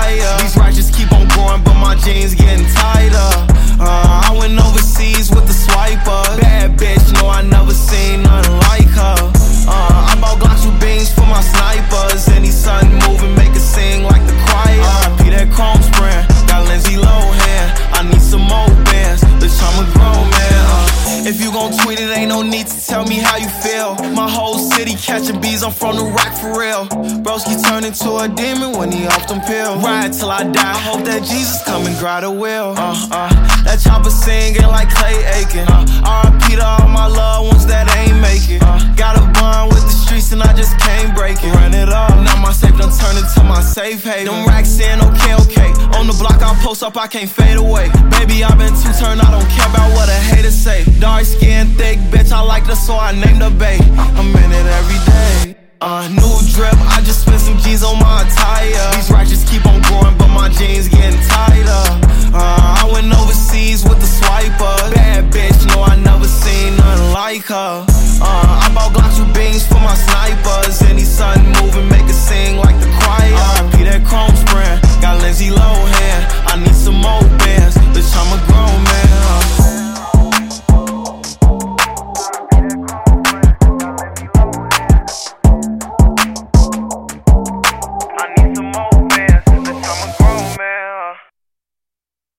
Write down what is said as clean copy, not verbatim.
higher. These righteous keep on growing, but my jeans getting tighter. I went overseas with the swiper. Bad bitch, no, I never seen nothing like her. I bought Glocks with beans for my snipers. Any sudden moving, make it sing like the choir. RIP that Chrome brand, got Lindsay Lohan. I need some more bands, bitch, I'm a grown man. If you gon' tweet it, ain't no need to tell me how you feel. My whole city catching bees, I'm from the rock for real. Broski turned into a demon when he off them pills. Ride till I die, I hope that Jesus come and grab the wheel. That chopper singing like Clay Aiken. RIP to all my loved ones that ain't make it. Got a bond with the streets and I just can't break it. Run it up, now my safe done turned into my safe haven. Them racks in, okay. On the block I post up, I can't fade away. Baby, I been too turned, I don't care about what a hater say. Dark skin, thick bitch, I like her so I named her bae. I'm in it every day. New drip, I just spent some G's on my attire. These righteous keep on growing, but my jeans getting tighter. I went overseas with the swiper. Bad bitch, no, I never seen nothing like her. I bought Glocks with beans for my snipers. Any sudden moving, make it sing like the choir. RIP that Chrome brand, got Lindsay Lohan. I need some more bands, bitch, I'm a